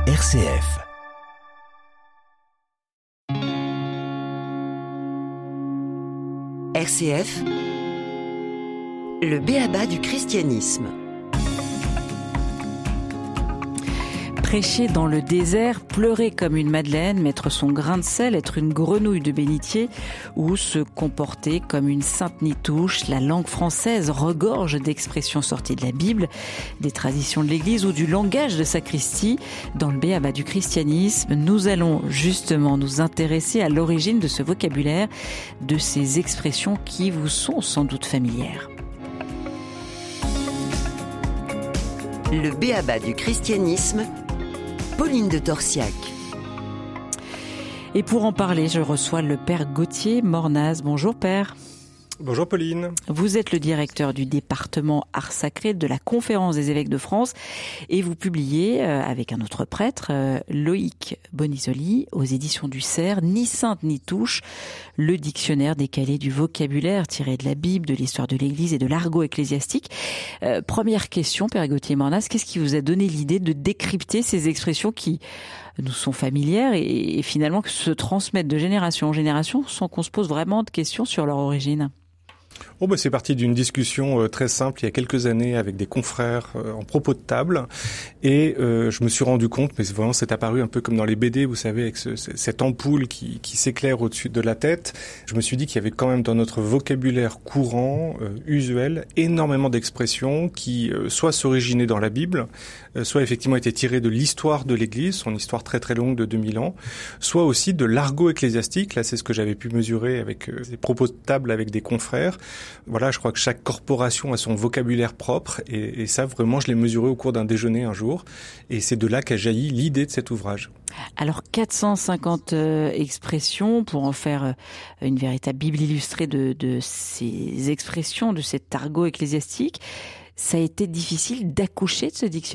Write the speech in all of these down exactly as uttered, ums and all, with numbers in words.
R C F. R C F, le b.a.-ba du christianisme. Prêcher dans le désert, pleurer comme une madeleine, mettre son grain de sel, être une grenouille de bénitier ou se comporter comme une sainte nitouche. La langue française regorge d'expressions sorties de la Bible, des traditions de l'Église ou du langage de sacristie. Dans le b.a.-ba du christianisme, nous allons justement nous intéresser à l'origine de ce vocabulaire, de ces expressions qui vous sont sans doute familières. Le b.a.-ba du christianisme, Pauline de Torsiac. Et pour en parler, je reçois le père Gauthier Mornaz. Bonjour père. Bonjour Pauline. Vous êtes le directeur du département Art Sacré de la Conférence des évêques de France et vous publiez, euh, avec un autre prêtre, euh, Loïc Bonisoli, aux éditions du Cerf, Ni sainte ni touche, le dictionnaire décalé du vocabulaire tiré de la Bible, de l'histoire de l'Église et de l'argot ecclésiastique. Euh, première question, père Gauthier Mornaz, qu'est-ce qui vous a donné l'idée de décrypter ces expressions qui nous sont familières et, et finalement se transmettent de génération en génération sans qu'on se pose vraiment de questions sur leur origine ? Oh bah c'est parti d'une discussion euh, très simple il y a quelques années avec des confrères euh, en propos de table et euh, je me suis rendu compte, mais vraiment c'est apparu un peu comme dans les B D, vous savez, avec ce, cette ampoule qui, qui s'éclaire au-dessus de la tête. Je me suis dit qu'il y avait quand même dans notre vocabulaire courant, euh, usuel, énormément d'expressions qui euh, soit s'originaient dans la Bible, euh, soit effectivement étaient tirées de l'histoire de l'Église, son histoire très très longue de deux mille ans, soit aussi de l'argot ecclésiastique. Là c'est ce que j'avais pu mesurer avec euh, des propos de table avec des confrères. Voilà, je crois que chaque corporation a son vocabulaire propre et, et ça, vraiment, je l'ai mesuré au cours d'un déjeuner un jour et c'est de là qu'a jailli l'idée de cet ouvrage. Alors, quatre cent cinquante euh, expressions pour en faire euh, une véritable Bible illustrée de, de ces expressions, de cet argot ecclésiastique. Ça a été difficile d'accoucher de ce dictionnaire ?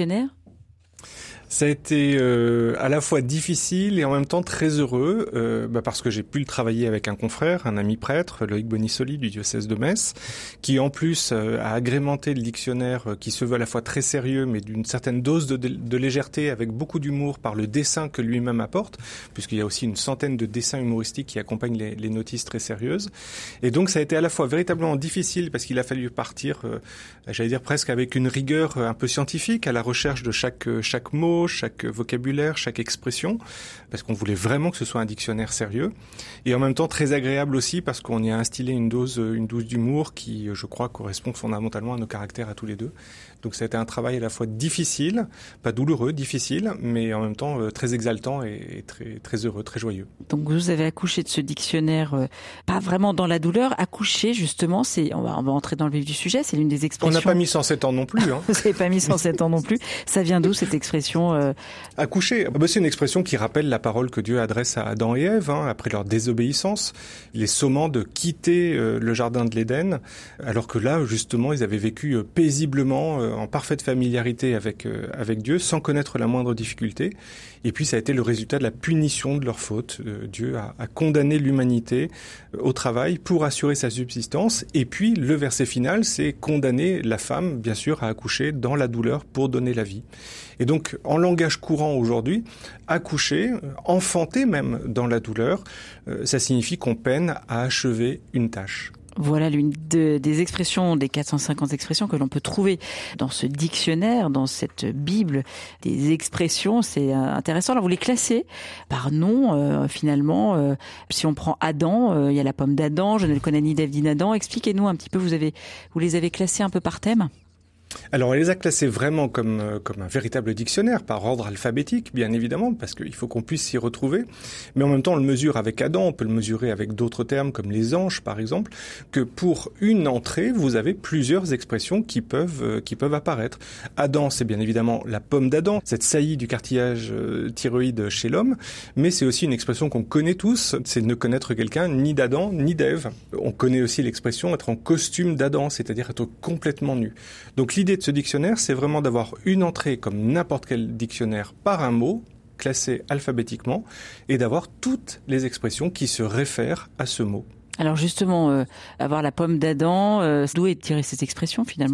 Ça a été euh, à la fois difficile et en même temps très heureux, euh, bah parce que j'ai pu le travailler avec un confrère, un ami prêtre, Loïc Bonisoli du diocèse de Metz, qui en plus euh, a agrémenté le dictionnaire euh, qui se veut à la fois très sérieux mais d'une certaine dose de, de légèreté avec beaucoup d'humour par le dessin que lui-même apporte, puisqu'il y a aussi une centaine de dessins humoristiques qui accompagnent les, les notices très sérieuses. Et donc ça a été à la fois véritablement difficile parce qu'il a fallu partir, euh, j'allais dire presque avec une rigueur un peu scientifique à la recherche de chaque, chaque mot, chaque vocabulaire, chaque expression, parce qu'on voulait vraiment que ce soit un dictionnaire sérieux, et en même temps très agréable aussi parce qu'on y a instillé une dose, une dose d'humour qui, je crois, correspond fondamentalement à nos caractères à tous les deux. Donc ça a été un travail à la fois difficile, pas douloureux, difficile, mais en même temps euh, très exaltant et, et très, très heureux, très joyeux. Donc vous avez accouché de ce dictionnaire, euh, pas vraiment dans la douleur, accoucher justement, c'est, on va, on va entrer dans le vif du sujet, c'est l'une des expressions... On n'a pas mis cent sept ans non plus. Hein. Vous n'avez pas mis cent sept ans non plus. Ça vient d'où cette expression euh... Accoucher, c'est une expression qui rappelle la parole que Dieu adresse à Adam et Ève, hein, après leur désobéissance, les sommant de quitter euh, le jardin de l'Éden, alors que là, justement, ils avaient vécu euh, paisiblement, euh, en parfaite familiarité avec euh, avec Dieu, sans connaître la moindre difficulté. Et puis, ça a été le résultat de la punition de leur faute. Euh, Dieu a, a condamné l'humanité euh, au travail pour assurer sa subsistance. Et puis, le verset final, c'est condamner la femme, bien sûr, à accoucher dans la douleur pour donner la vie. Et donc, en langage courant aujourd'hui, accoucher, enfanter même dans la douleur, euh, ça signifie qu'on peine à achever une tâche. Voilà l'une de, des expressions, des quatre cent cinquante expressions que l'on peut trouver dans ce dictionnaire, dans cette Bible, des expressions, c'est intéressant. Alors vous les classez par nom, euh, finalement. Euh, si on prend Adam, euh, il y a la pomme d'Adam, je ne le connais ni d'Ève ni d'Adam. Expliquez-nous un petit peu, vous avez, vous les avez classés un peu par thème ? Alors, on les a classés vraiment comme euh, comme un véritable dictionnaire, par ordre alphabétique, bien évidemment, parce qu'il faut qu'on puisse s'y retrouver. Mais en même temps, on le mesure avec Adam, on peut le mesurer avec d'autres termes, comme les anges, par exemple, que pour une entrée, vous avez plusieurs expressions qui peuvent euh, qui peuvent apparaître. Adam, c'est bien évidemment la pomme d'Adam, cette saillie du cartilage euh, thyroïde chez l'homme, mais c'est aussi une expression qu'on connaît tous, c'est de ne connaître quelqu'un ni d'Adam, ni d'Ève. On connaît aussi l'expression être en costume d'Adam, c'est-à-dire être complètement nu. Donc, l'idée de ce dictionnaire, c'est vraiment d'avoir une entrée comme n'importe quel dictionnaire par un mot, classé alphabétiquement, et d'avoir toutes les expressions qui se réfèrent à ce mot. Alors justement, euh, avoir la pomme d'Adam, euh, d'où est tirée cette expression finalement ?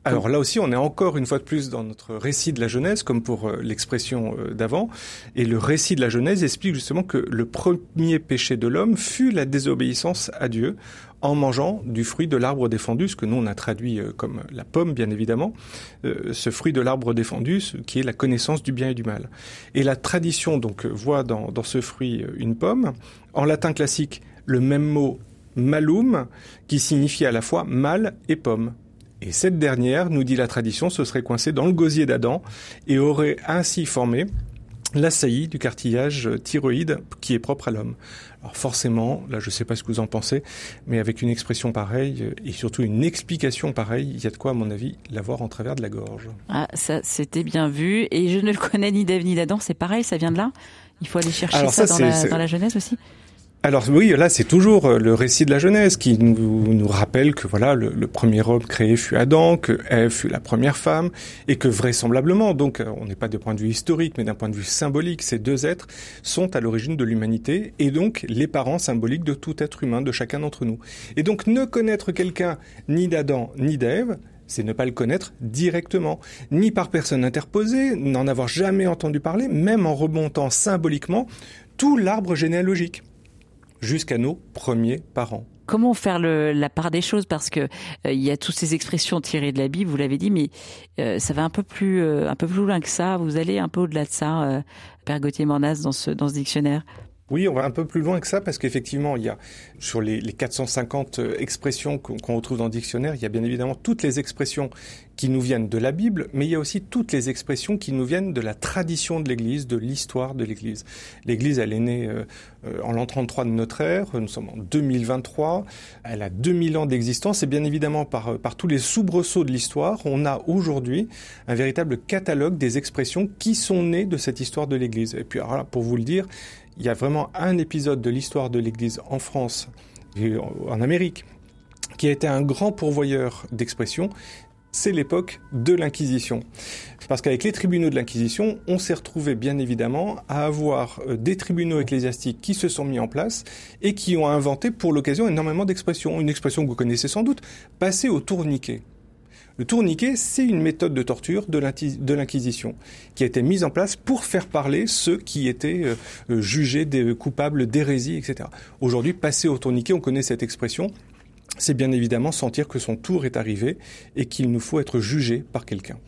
Alors là aussi, on est encore une fois de plus dans notre récit de la Genèse, comme pour euh, l'expression euh, d'avant. Et le récit de la Genèse explique justement que le premier péché de l'homme fut la désobéissance à Dieu en mangeant du fruit de l'arbre défendu, ce que nous on a traduit euh, comme la pomme, bien évidemment, euh, ce fruit de l'arbre défendu, ce qui est la connaissance du bien et du mal. Et la tradition donc voit dans, dans ce fruit une pomme. En latin classique, le même mot malum, qui signifie à la fois mal et pomme. Et cette dernière, nous dit la tradition, se serait coincée dans le gosier d'Adam et aurait ainsi formé la saillie du cartilage thyroïde qui est propre à l'homme. Alors forcément, là je ne sais pas ce que vous en pensez, mais avec une expression pareille et surtout une explication pareille, il y a de quoi à mon avis l'avoir en travers de la gorge. Ah, ça c'était bien vu, et je ne le connais ni d'Ève ni d'Adam, c'est pareil, ça vient de là? Il faut aller chercher Alors ça, ça dans, la, dans la Genèse aussi? Alors oui, là c'est toujours le récit de la Genèse qui nous, nous rappelle que voilà le, le premier homme créé fut Adam, que Ève fut la première femme, et que vraisemblablement, donc on n'est pas d'un point de vue historique mais d'un point de vue symbolique, ces deux êtres sont à l'origine de l'humanité et donc les parents symboliques de tout être humain, de chacun d'entre nous. Et donc ne connaître quelqu'un ni d'Adam ni d'Ève, c'est ne pas le connaître directement, ni par personne interposée, n'en avoir jamais entendu parler, même en remontant symboliquement tout l'arbre généalogique jusqu'à nos premiers parents. Comment faire le, la part des choses? Parce que euh, il y a toutes ces expressions tirées de la Bible, vous l'avez dit, mais euh, ça va un peu plus, euh, un peu plus loin que ça. Vous allez un peu au-delà de ça, euh, Père Gauthier-Mornas, dans ce, dans ce dictionnaire. Oui, on va un peu plus loin que ça parce qu'effectivement, il y a sur les, les quatre cent cinquante expressions qu'on, qu'on retrouve dans le dictionnaire, il y a bien évidemment toutes les expressions qui nous viennent de la Bible, mais il y a aussi toutes les expressions qui nous viennent de la tradition de l'Église, de l'histoire de l'Église. L'Église, elle est née euh, en l'an trente-trois de notre ère, nous sommes en deux mille vingt-trois, elle a deux mille ans d'existence et bien évidemment par, par tous les soubresauts de l'histoire, on a aujourd'hui un véritable catalogue des expressions qui sont nées de cette histoire de l'Église. Et puis alors là, pour vous le dire, il y a vraiment un épisode de l'histoire de l'Église en France et en Amérique qui a été un grand pourvoyeur d'expressions, c'est l'époque de l'Inquisition. Parce qu'avec les tribunaux de l'Inquisition, on s'est retrouvé bien évidemment à avoir des tribunaux ecclésiastiques qui se sont mis en place et qui ont inventé pour l'occasion énormément d'expressions. Une expression que vous connaissez sans doute, passer au tourniquet. Le tourniquet, c'est une méthode de torture de l'Inquisition qui a été mise en place pour faire parler ceux qui étaient euh, jugés des coupables d'hérésie, et cetera. Aujourd'hui, passer au tourniquet, on connaît cette expression, c'est bien évidemment sentir que son tour est arrivé et qu'il nous faut être jugé par quelqu'un.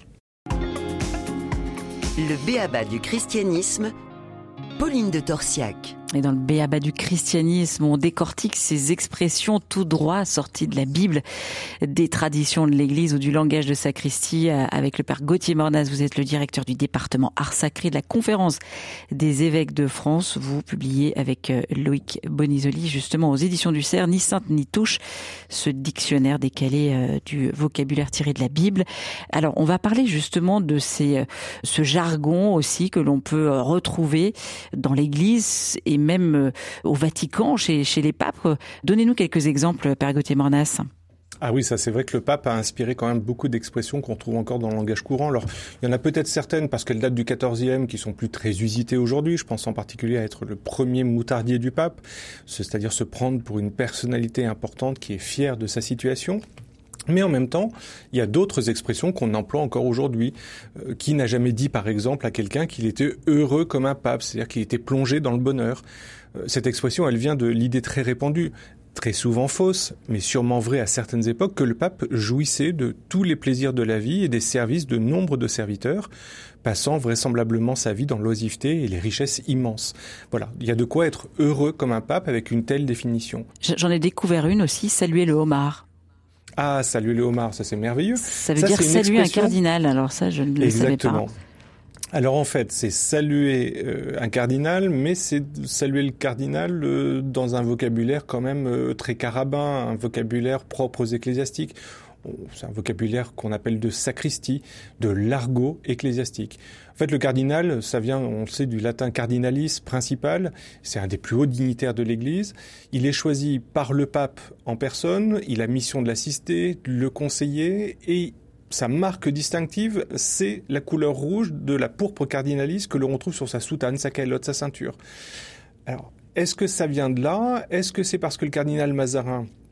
Le b.a.-ba du christianisme, Pauline de Torsiac. Et dans le b.a.-ba du christianisme, on décortique ces expressions tout droit sorties de la Bible, des traditions de l'Église ou du langage de sacristie. Avec le Père Gauthier-Mornas, vous êtes le directeur du département Art Sacré de la Conférence des évêques de France. Vous publiez avec Loïc Bonisoli, justement aux éditions du Cerf, Ni sainte ni touche, ce dictionnaire décalé du vocabulaire tiré de la Bible. Alors, on va parler justement de ces, ce jargon aussi que l'on peut retrouver dans l'Église et même au Vatican, chez, chez les papes. Donnez-nous quelques exemples, Père Gauthier-Mornas. Ah oui, ça c'est vrai que le pape a inspiré quand même beaucoup d'expressions qu'on trouve encore dans le langage courant. Alors, il y en a peut-être certaines parce qu'elles datent du quatorzième qui sont plus très usitées aujourd'hui. Je pense en particulier à être le premier moutardier du pape, c'est-à-dire se prendre pour une personnalité importante qui est fière de sa situation. Mais en même temps, il y a d'autres expressions qu'on emploie encore aujourd'hui. Euh, qui n'a jamais dit, par exemple, à quelqu'un qu'il était heureux comme un pape, c'est-à-dire qu'il était plongé dans le bonheur. Euh, cette expression, elle vient de l'idée très répandue, très souvent fausse, mais sûrement vraie à certaines époques, que le pape jouissait de tous les plaisirs de la vie et des services de nombre de serviteurs, passant vraisemblablement sa vie dans l'oisiveté et les richesses immenses. Voilà, il y a de quoi être heureux comme un pape avec une telle définition. J'en ai découvert une aussi, saluer le homard. Ah, saluer le homard, ça c'est merveilleux. Ça veut ça, dire saluer expression... un cardinal, alors ça je ne le Exactement. savais pas. Alors en fait, c'est saluer euh, un cardinal, mais c'est saluer le cardinal euh, dans un vocabulaire quand même euh, très carabin, un vocabulaire propre aux ecclésiastiques. C'est un vocabulaire qu'on appelle de sacristie, de l'argot ecclésiastique. En fait, le cardinal, ça vient, on le sait, du latin cardinalis, principal. C'est un des plus hauts dignitaires de l'Église. Il est choisi par le pape en personne. Il a mission de l'assister, de le conseiller. Et sa marque distinctive, c'est la couleur rouge de la pourpre cardinalis que l'on retrouve sur sa soutane, sa calotte, sa ceinture. Alors, est-ce que ça vient de là ? Est-ce que c'est parce que le cardinal Mazarin,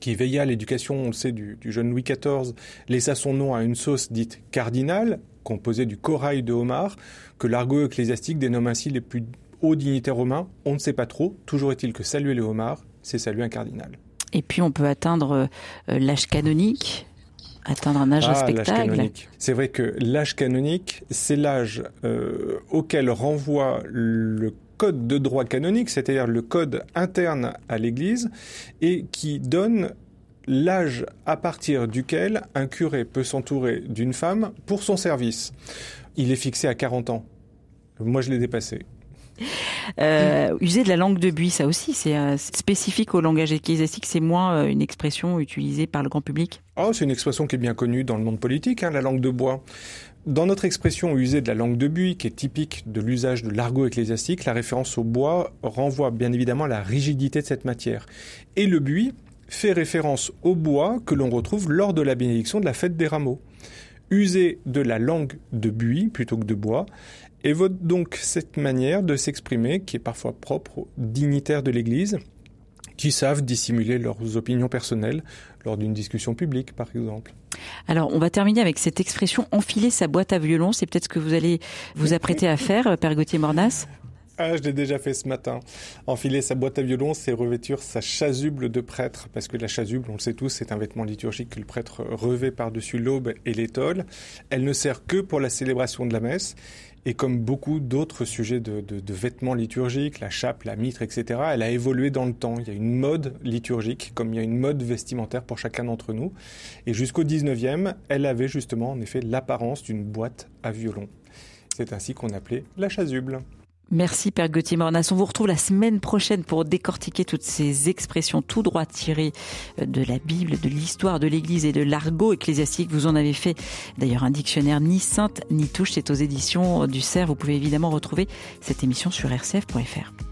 qui veilla à l'éducation, on le sait, du, du jeune Louis quatorze, laissa son nom à une sauce dite cardinale, composée du corail de homard, que l'argot ecclésiastique dénomme ainsi les plus hauts dignitaires romains. On ne sait pas trop, toujours est-il que saluer les homards, c'est saluer un cardinal. Et puis on peut atteindre euh, l'âge canonique, atteindre un âge ah, respectable. L'âge canonique. C'est vrai que l'âge canonique, c'est l'âge euh, auquel renvoie le code de droit canonique, c'est-à-dire le code interne à l'Église, et qui donne l'âge à partir duquel un curé peut s'entourer d'une femme pour son service. Il est fixé à quarante ans. Moi, je l'ai dépassé. Euh, user de la langue de buis, ça aussi, c'est euh, spécifique au langage ecclésiastique, c'est moins euh, une expression utilisée par le grand public. Oh, c'est une expression qui est bien connue dans le monde politique, hein, la langue de bois. Dans notre expression user de la langue de buis, qui est typique de l'usage de l'argot ecclésiastique, la référence au bois renvoie bien évidemment à la rigidité de cette matière. Et le buis fait référence au bois que l'on retrouve lors de la bénédiction de la fête des rameaux. User de la langue de buis plutôt que de bois évoque donc cette manière de s'exprimer qui est parfois propre aux dignitaires de l'Église, qui savent dissimuler leurs opinions personnelles lors d'une discussion publique, par exemple. Alors, on va terminer avec cette expression « enfiler sa boîte à violon ». C'est peut-être ce que vous allez vous apprêter à faire, Père Gauthier-Mornas ? Ah, je l'ai déjà fait ce matin. Enfiler sa boîte à violon, c'est revêtir sa chasuble de prêtre, parce que la chasuble, on le sait tous, c'est un vêtement liturgique que le prêtre revêt par-dessus l'aube et l'étole. Elle ne sert que pour la célébration de la messe. Et comme beaucoup d'autres sujets de, de, de vêtements liturgiques, la chape, la mitre, et cetera, elle a évolué dans le temps. Il y a une mode liturgique, comme il y a une mode vestimentaire pour chacun d'entre nous. Et jusqu'au dix-neuvième, elle avait justement, en effet, l'apparence d'une boîte à violon. C'est ainsi qu'on appelait la chasuble. Merci Père Gauthier-Mornas. On vous retrouve la semaine prochaine pour décortiquer toutes ces expressions tout droit tirées de la Bible, de l'histoire de l'Église et de l'argot ecclésiastique. Vous en avez fait d'ailleurs un dictionnaire ni sainte ni touche. C'est aux éditions du Cerf. Vous pouvez évidemment retrouver cette émission sur r c f point f r.